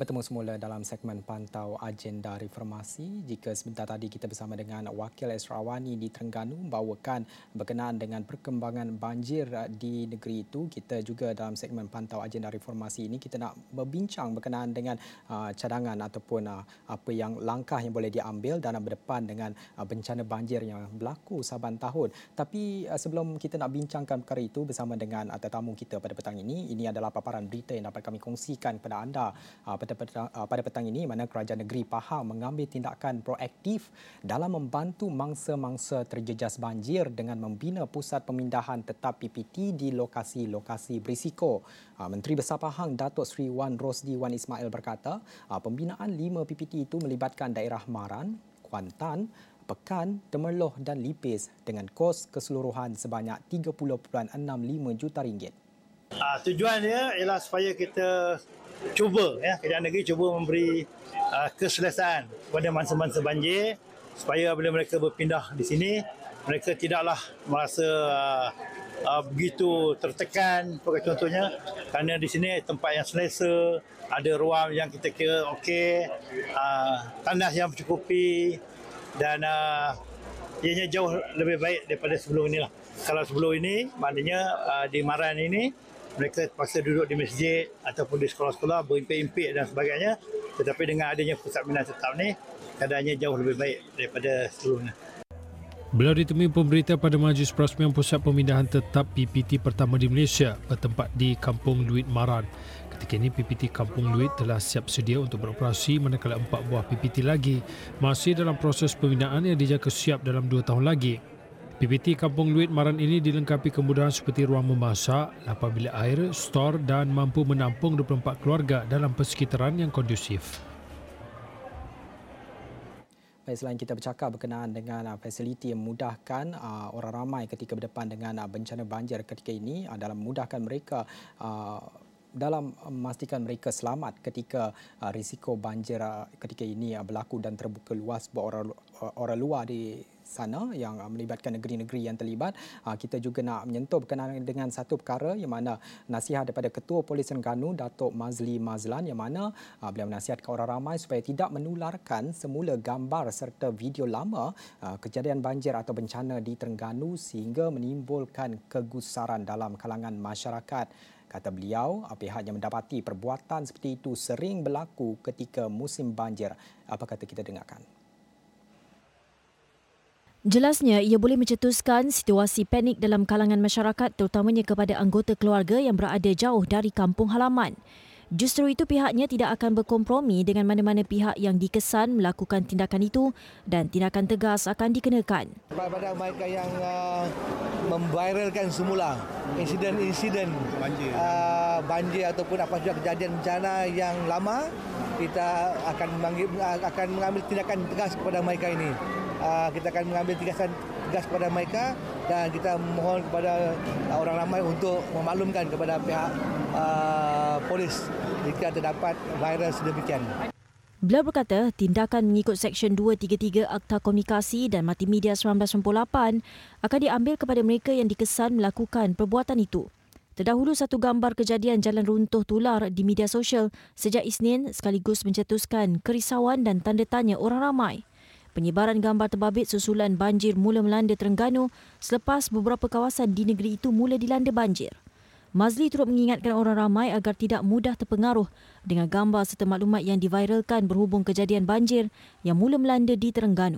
Bertemu semula dalam segmen Pantau Agenda Reformasi. Jika sebentar tadi kita bersama dengan Wakil Esrawani di Terengganu membawakan berkenaan dengan perkembangan banjir di negeri itu, kita juga dalam segmen Pantau Agenda Reformasi ini kita nak berbincang berkenaan dengan cadangan ataupun apa yang langkah yang boleh diambil dalam berdepan dengan bencana banjir yang berlaku saban tahun. Tapi sebelum kita nak bincangkan perkara itu bersama dengan tetamu kita pada petang ini adalah paparan berita yang dapat kami kongsikan kepada anda pada petang ini, mana kerajaan negeri Pahang mengambil tindakan proaktif dalam membantu mangsa-mangsa terjejas banjir dengan membina pusat pemindahan tetap PPT di lokasi-lokasi berisiko. Menteri Besar Pahang Datuk Seri Wan Rosdi Wan Ismail berkata, pembinaan 5 PPT itu melibatkan daerah Maran, Kuantan, Pekan, Temerloh dan Lipis dengan kos keseluruhan sebanyak 30.65 juta ringgit. Tujuan dia ialah supaya kita cuba, kerajaan negeri cuba memberi keselesaan kepada mangsa-mangsa banjir supaya bila mereka berpindah di sini, mereka tidaklah merasa begitu tertekan, contohnya, kerana di sini tempat yang selesa, ada ruang yang kita kira okey, tanah yang mencukupi dan ianya jauh lebih baik daripada sebelum inilah. Kalau sebelum ini, maknanya di Maran ini, mereka terpaksa duduk di masjid ataupun di sekolah-sekolah, berimpit-impit dan sebagainya. Tetapi dengan adanya pusat pembinaan tetap ni, keadaannya jauh lebih baik daripada sebelumnya. Beliau ditemui pemberita pada Majlis Perasmian Pusat Pemindahan Tetap PPT pertama di Malaysia bertempat di Kampung Luit Maran. Ketika ini PPT Kampung Luit telah siap sedia untuk beroperasi, manakala 4 buah PPT lagi masih dalam proses pembinaan yang dijangka siap dalam 2 tahun lagi. PPT Kampung Luit Maran ini dilengkapi kemudahan seperti ruang memasak, lapan bilik air, stor dan mampu menampung 24 keluarga dalam persekitaran yang kondusif. Baik, selain kita bercakap berkenaan dengan fasiliti yang memudahkan orang ramai ketika berdepan dengan bencana banjir ketika ini, dalam memudahkan mereka dalam memastikan mereka selamat ketika risiko banjir ketika ini berlaku dan terbuka luas buat orang luar di sana yang melibatkan negeri-negeri yang terlibat. Kita juga nak menyentuh berkenaan dengan satu perkara yang mana nasihat daripada Ketua Polis Terengganu Datuk Mazli Mazlan, yang mana beliau menasihatkan orang ramai supaya tidak menularkan semula gambar serta video lama kejadian banjir atau bencana di Terengganu sehingga menimbulkan kegusaran dalam kalangan masyarakat. Kata beliau, pihak yang mendapati perbuatan seperti itu sering berlaku ketika musim banjir. Apa kata kita dengarkan? Jelasnya, ia boleh mencetuskan situasi panik dalam kalangan masyarakat terutamanya kepada anggota keluarga yang berada jauh dari kampung halaman. Justru itu pihaknya tidak akan berkompromi dengan mana-mana pihak yang dikesan melakukan tindakan itu dan tindakan tegas akan dikenakan. Kepada mereka yang memviralkan semula insiden banjir ataupun apa sahaja kejadian bencana yang lama, kita akan mengambil tindakan tegas kepada mereka ini. Kita akan mengambil tindakan tegas kepada mereka dan kita mohon kepada orang ramai untuk memaklumkan kepada pihak polis jika terdapat viral sedemikian. Beliau berkata tindakan mengikut Seksyen 233 Akta Komunikasi dan Multimedia 1998 akan diambil kepada mereka yang dikesan melakukan perbuatan itu. Terdahulu satu gambar kejadian jalan runtuh tular di media sosial sejak Isnin sekaligus mencetuskan kerisauan dan tanda tanya orang ramai. Penyebaran gambar terbabit susulan banjir mula melanda Terengganu selepas beberapa kawasan di negeri itu mula dilanda banjir. Mazli turut mengingatkan orang ramai agar tidak mudah terpengaruh dengan gambar serta maklumat yang diviralkan berhubung kejadian banjir yang mula melanda di Terengganu.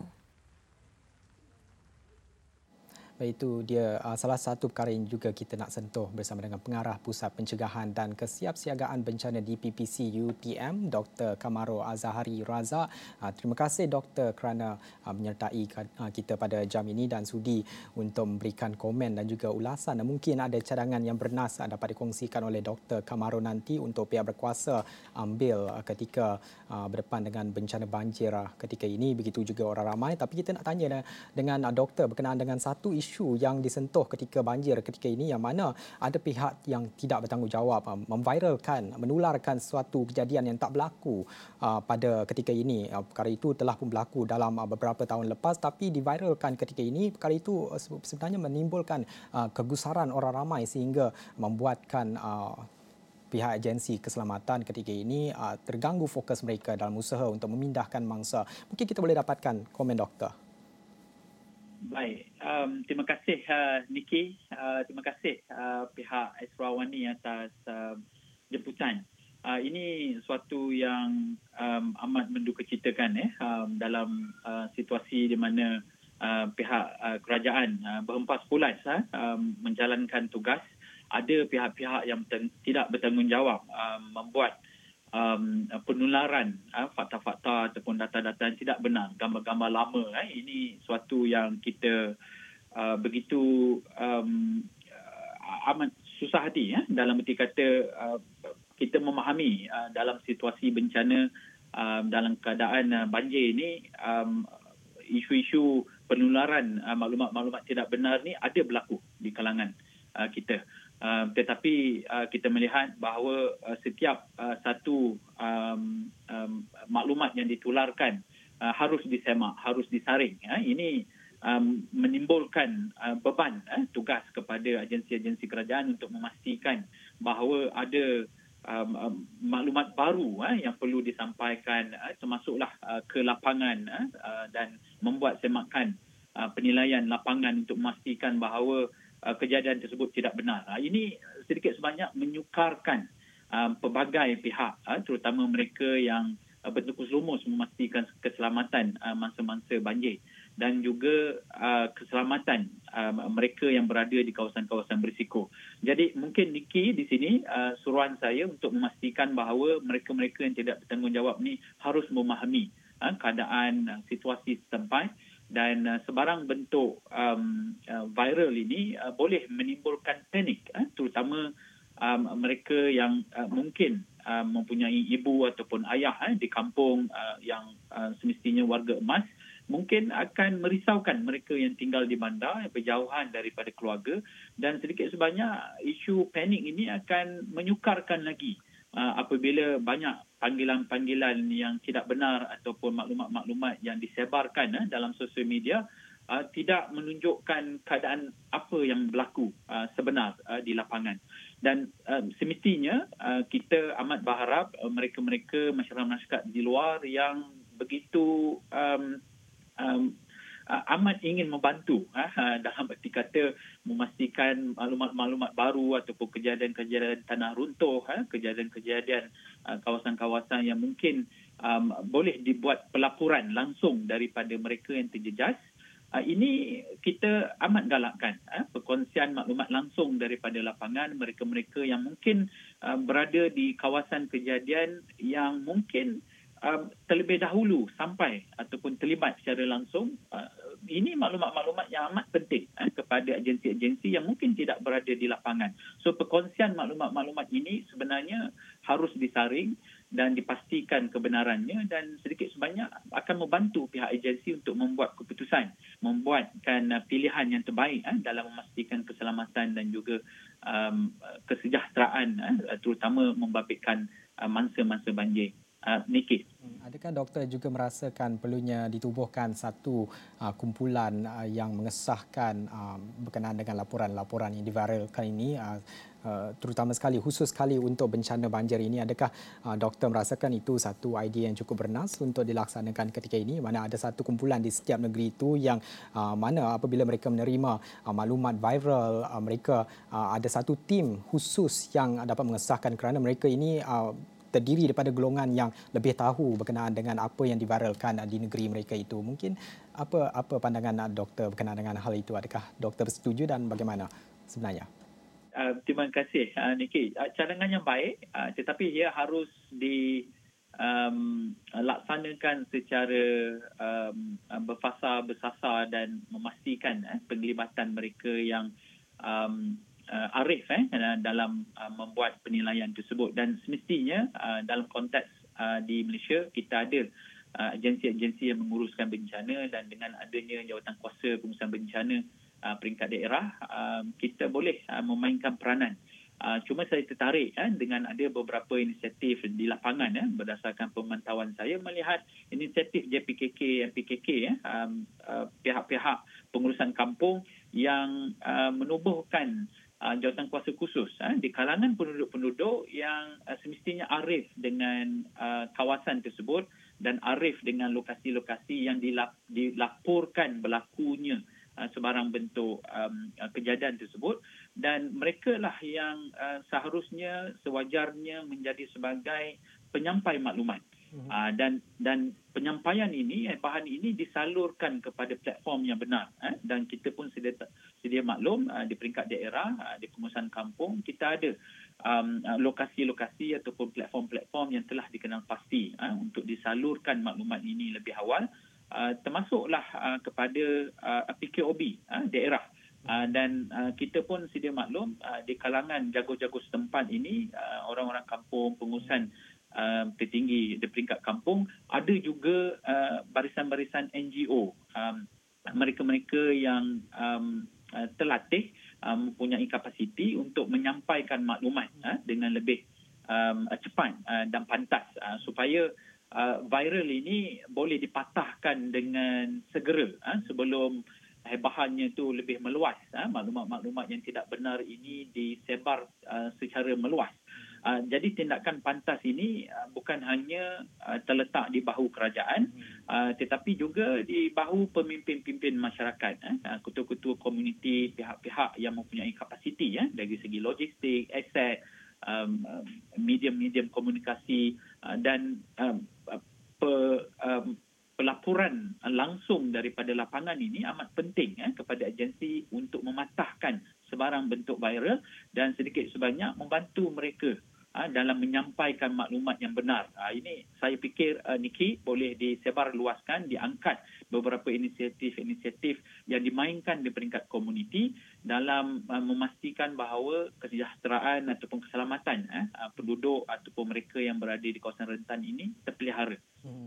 Baik, itu dia salah satu perkara yang juga kita nak sentuh bersama dengan Pengarah Pusat Pencegahan dan Kesiapsiagaan Bencana di PPC UTM, Dr. Kamaro Azahari Razak. Terima kasih Dr. kerana menyertai kita pada jam ini dan sudi untuk memberikan komen dan juga ulasan. Mungkin ada cadangan yang bernas dapat dikongsikan oleh Dr. Kamaro nanti untuk pihak berkuasa ambil ketika berdepan dengan bencana banjir ketika ini. Begitu juga orang ramai. Tapi kita nak tanya dengan doktor berkenaan dengan satu isu yang disentuh ketika banjir ketika ini, yang mana ada pihak yang tidak bertanggungjawab memviralkan, menularkan suatu kejadian yang tak berlaku pada ketika ini. Perkara itu telah pun berlaku dalam beberapa tahun lepas tapi diviralkan ketika ini. Perkara itu sebenarnya menimbulkan kegusaran orang ramai sehingga membuatkan pihak agensi keselamatan ketika ini terganggu fokus mereka dalam usaha untuk memindahkan mangsa. Mungkin kita boleh dapatkan komen doktor. Baik, terima kasih Niki, terima kasih pihak Esrawani atas jemputan. Ini suatu yang amat mendukacitakan dalam situasi di mana pihak kerajaan berhempas pulas menjalankan tugas. Ada pihak-pihak yang tidak bertanggungjawab membuat penularan fakta-fakta ataupun data-data yang tidak benar, gambar-gambar lama. Ini suatu yang kita begitu amat susah hati dalam erti kata kita memahami dalam situasi bencana, dalam keadaan banjir ini, isu-isu penularan maklumat-maklumat tidak benar ni ada berlaku di kalangan kita. Tetapi kita melihat bahawa setiap satu maklumat yang ditularkan harus disemak, harus disaring. Ini menimbulkan beban tugas kepada agensi-agensi kerajaan untuk memastikan bahawa ada maklumat baru yang perlu disampaikan, termasuklah ke lapangan dan membuat semakan penilaian lapangan untuk memastikan bahawa kejadian tersebut tidak benar. Ini sedikit sebanyak menyukarkan pelbagai pihak, terutama mereka yang bertukus lumus memastikan keselamatan mangsa-mangsa banjir dan juga keselamatan mereka yang berada di kawasan-kawasan berisiko. Jadi mungkin Niki di sini suruhan saya untuk memastikan bahawa mereka-mereka yang tidak bertanggungjawab ni harus memahami keadaan situasi setempat. Dan sebarang bentuk viral ini boleh menimbulkan panik, terutama mereka yang mungkin mempunyai ibu ataupun ayah di kampung yang semestinya warga emas, mungkin akan merisaukan mereka yang tinggal di bandar, berjauhan daripada keluarga, dan sedikit sebanyak isu panik ini akan menyukarkan lagi apabila banyak panggilan-panggilan yang tidak benar ataupun maklumat-maklumat yang disebarkan dalam sosial media tidak menunjukkan keadaan apa yang berlaku sebenar di lapangan. Dan semestinya kita amat berharap mereka-mereka masyarakat di luar yang begitu amat ingin membantu dalam erti kata memastikan maklumat-maklumat baru ataupun kejadian-kejadian tanah runtuh, kejadian-kejadian kawasan-kawasan yang mungkin boleh dibuat pelaporan langsung daripada mereka yang terjejas. Ini kita amat galakkan perkongsian maklumat langsung daripada lapangan mereka-mereka yang mungkin berada di kawasan kejadian yang mungkin terlebih dahulu sampai ataupun terlibat secara langsung. Ini maklumat-maklumat yang amat penting kepada agensi-agensi yang mungkin tidak berada di lapangan. So perkongsian maklumat-maklumat ini sebenarnya harus disaring dan dipastikan kebenarannya, dan sedikit sebanyak akan membantu pihak agensi untuk membuat keputusan, membuatkan pilihan yang terbaik dalam memastikan keselamatan dan juga kesejahteraan, terutama membabitkan mangsa-mangsa banjir. Niki. Adakah doktor juga merasakan perlunya ditubuhkan satu kumpulan yang mengesahkan berkenaan dengan laporan-laporan yang diviralkan ini, terutama sekali, khusus sekali untuk bencana banjir ini? Adakah doktor merasakan itu satu idea yang cukup bernas untuk dilaksanakan ketika ini, mana ada satu kumpulan di setiap negeri itu yang mana apabila mereka menerima maklumat viral, mereka ada satu tim khusus yang dapat mengesahkan kerana mereka ini terdiri daripada golongan yang lebih tahu berkenaan dengan apa yang diviralkan di negeri mereka itu. Mungkin apa pandangan doktor berkenaan dengan hal itu? Adakah doktor setuju dan bagaimana sebenarnya? Terima kasih Niki. Cadangan yang baik, tetapi ia harus dilaksanakan secara berfasa bersasar dan memastikan penglibatan mereka yang arif dalam membuat penilaian tersebut. Dan semestinya dalam konteks di Malaysia kita ada agensi-agensi yang menguruskan bencana, dan dengan adanya Jawatankuasa Pengurusan Bencana peringkat daerah, kita boleh memainkan peranan. Cuma saya tertarik dengan ada beberapa inisiatif di lapangan. Berdasarkan pemantauan saya melihat inisiatif JPKK, MPKK, pihak-pihak pengurusan kampung yang menubuhkan jawatan kuasa khusus di kalangan penduduk-penduduk yang semestinya arif dengan kawasan tersebut dan arif dengan lokasi-lokasi yang dilaporkan berlakunya sebarang bentuk kejadian tersebut, dan mereka lah yang seharusnya sewajarnya menjadi sebagai penyampai maklumat. Dan penyampaian ini, bahan ini disalurkan kepada platform yang benar. Dan kita pun sedia maklum di peringkat daerah, di pengurusan kampung, kita ada lokasi-lokasi ataupun platform-platform yang telah dikenal pasti untuk disalurkan maklumat ini lebih awal. Termasuklah kepada PKOB daerah. Dan kita pun sedia maklum di kalangan jago-jago setempat ini, orang-orang kampung, pengurusan tertinggi di peringkat kampung, ada juga barisan-barisan NGO, mereka-mereka yang terlatih, mempunyai kapasiti untuk menyampaikan maklumat dengan lebih cepat dan pantas, supaya viral ini boleh dipatahkan dengan segera sebelum bahannya itu lebih meluas. Maklumat-maklumat yang tidak benar ini disebar secara meluas. Jadi tindakan pantas ini bukan hanya terletak di bahu kerajaan, tetapi juga di bahu pemimpin-pemimpin masyarakat, ketua-ketua komuniti, pihak-pihak yang mempunyai kapasiti dari segi logistik, aset, medium-medium komunikasi, dan pelaporan langsung daripada lapangan ini amat penting kepada agensi untuk mematahkan sebarang bentuk viral dan sedikit sebanyak membantu mereka dalam menyampaikan maklumat yang benar. Ini saya fikir, Niki, boleh disebarluaskan, diangkat beberapa inisiatif-inisiatif yang dimainkan di peringkat komuniti dalam memastikan bahawa kesejahteraan ataupun keselamatan penduduk ataupun mereka yang berada di kawasan rentan ini terpelihara.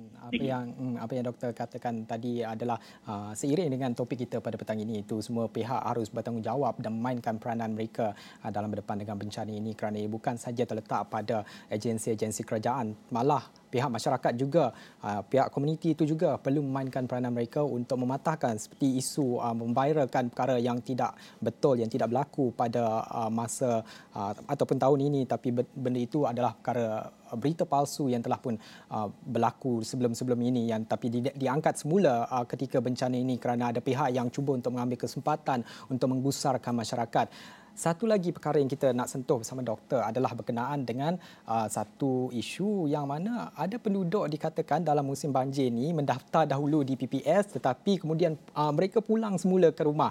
Apa yang doktor katakan tadi adalah seiring dengan topik kita pada petang ini, itu semua pihak harus bertanggungjawab dan memainkan peranan mereka dalam berdepan dengan bencana ini, kerana ia bukan saja terletak pada agensi-agensi kerajaan, malah pihak masyarakat juga, pihak komuniti itu juga perlu memainkan peranan mereka untuk mematahkan seperti isu memviralkan perkara yang tidak betul, yang tidak berlaku pada masa ataupun tahun ini, tapi benda itu adalah perkara berita palsu yang telah pun berlaku sebelum-sebelum ini, yang tapi diangkat semula ketika bencana ini kerana ada pihak yang cuba untuk mengambil kesempatan untuk menggusarkan masyarakat. Satu lagi perkara yang kita nak sentuh bersama doktor adalah berkenaan dengan satu isu yang mana ada penduduk dikatakan dalam musim banjir ini mendaftar dahulu di PPS, tetapi kemudian mereka pulang semula ke rumah,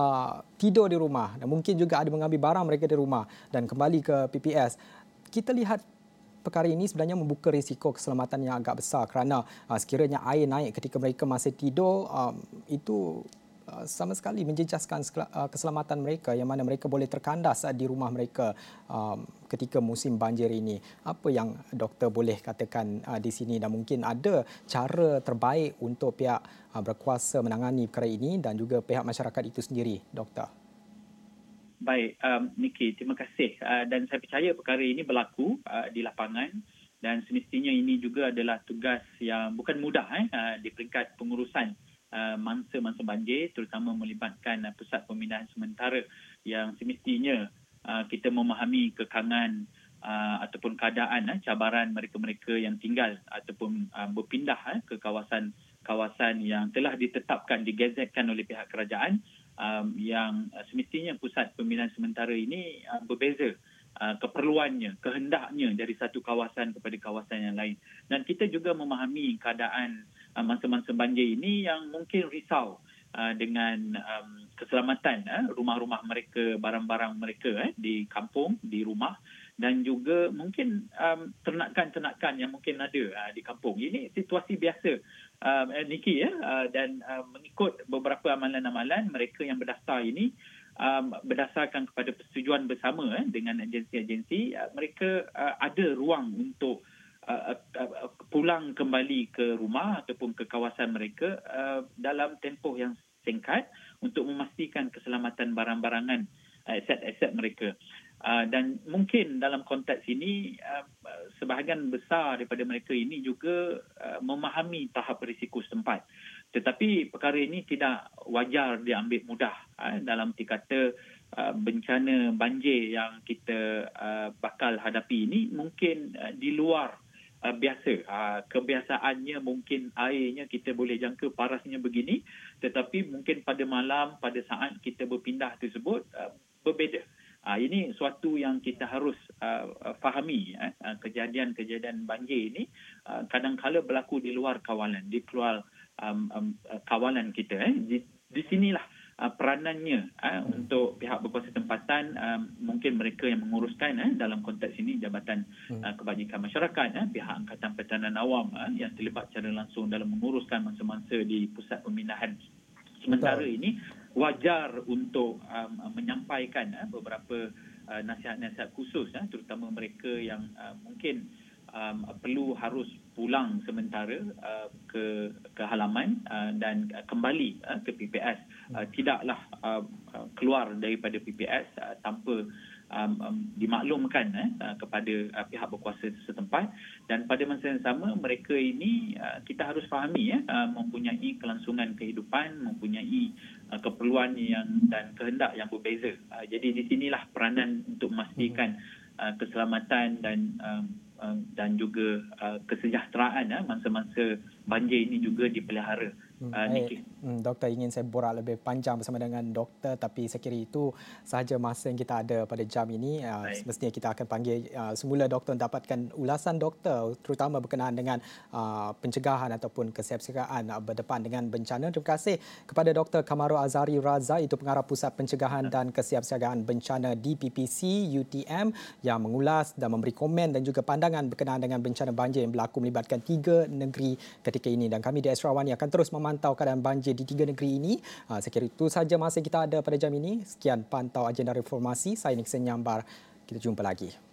tidur di rumah, dan mungkin juga ada mengambil barang mereka di rumah dan kembali ke PPS. Kita lihat perkara ini sebenarnya membuka risiko keselamatan yang agak besar, kerana sekiranya air naik ketika mereka masih tidur, itu sama sekali menjejaskan keselamatan mereka, yang mana mereka boleh terkandas di rumah mereka ketika musim banjir ini. Apa yang doktor boleh katakan di sini, dan mungkin ada cara terbaik untuk pihak berkuasa menangani perkara ini dan juga pihak masyarakat itu sendiri, doktor? Baik, Niki, terima kasih. Dan saya percaya perkara ini berlaku di lapangan, dan semestinya ini juga adalah tugas yang bukan mudah di peringkat pengurusan mangsa-mangsa banjir, terutama melibatkan pusat pemindahan sementara yang semestinya kita memahami kekangan ataupun keadaan cabaran mereka-mereka yang tinggal ataupun berpindah ke kawasan yang telah ditetapkan, digazetkan oleh pihak kerajaan, yang semestinya pusat pemindahan sementara ini berbeza keperluannya, kehendaknya dari satu kawasan kepada kawasan yang lain. Dan kita juga memahami keadaan mangsa-mangsa banjir ini yang mungkin risau dengan keselamatan rumah-rumah mereka, barang-barang mereka di kampung, di rumah, dan juga mungkin ternakan-ternakan yang mungkin ada di kampung. Ini situasi biasa, Niki, dan mengikut beberapa amalan-amalan mereka yang berdaftar ini, berdasarkan kepada persetujuan bersama dengan agensi-agensi, mereka ada ruang untuk pulang kembali ke rumah ataupun ke kawasan mereka dalam tempoh yang singkat untuk memastikan keselamatan barang-barangan, aset-aset mereka. Dan mungkin dalam konteks ini sebahagian besar daripada mereka ini juga memahami tahap risiko setempat. Tetapi perkara ini tidak wajar diambil mudah. Dalam arti kata bencana banjir yang kita bakal hadapi ini mungkin di luar biasa. Kebiasaannya mungkin airnya kita boleh jangka parasnya begini, tetapi mungkin pada malam, pada saat kita berpindah tersebut berbeza. Ini suatu yang kita harus fahami. Kejadian-kejadian banjir ini kadang-kala berlaku di luar kawalan, di luar kawalan kita. Di sinilah peranannya untuk pihak berkuasa tempatan, mungkin mereka yang menguruskan dalam konteks ini Jabatan Kebajikan Masyarakat, pihak Angkatan Pertahanan Awam yang terlibat secara langsung dalam menguruskan mangsa-mangsa di pusat pemindahan sementara ini, wajar untuk menyampaikan beberapa nasihat-nasihat khusus, terutama mereka yang mungkin perlu harus pulang sementara ke halaman dan kembali ke PPS, tidaklah keluar daripada PPS tanpa dimaklumkan kepada pihak berkuasa setempat. Dan pada masa yang sama, mereka ini kita harus fahami mempunyai kelangsungan kehidupan, mempunyai keperluan dan kehendak yang berbeza. Jadi di sinilah peranan untuk memastikan keselamatan dan juga kesejahteraan mangsa-mangsa banjir ini juga dipelihara. Doktor, ingin saya borak lebih panjang bersama dengan doktor, tapi saya kira itu sahaja masa yang kita ada pada jam ini. Semestinya kita akan panggil semula doktor dapatkan ulasan doktor terutama berkenaan dengan pencegahan ataupun kesiapsiagaan berdepan dengan bencana. Terima kasih kepada Dr. Kamarul Azhari Raza, itu Pengarah Pusat Pencegahan dan Kesiapsiagaan Bencana DPPC UTM, yang mengulas dan memberi komen dan juga pandangan berkenaan dengan bencana banjir yang berlaku melibatkan 3 negeri ketika ini. Dan kami di Astro Awani akan terus memantau keadaan banjir di 3 negeri ini. Saya kira itu sahaja masa kita ada pada jam ini. Sekian pantau agenda reformasi. Saya Nixon Nyambar. Kita jumpa lagi.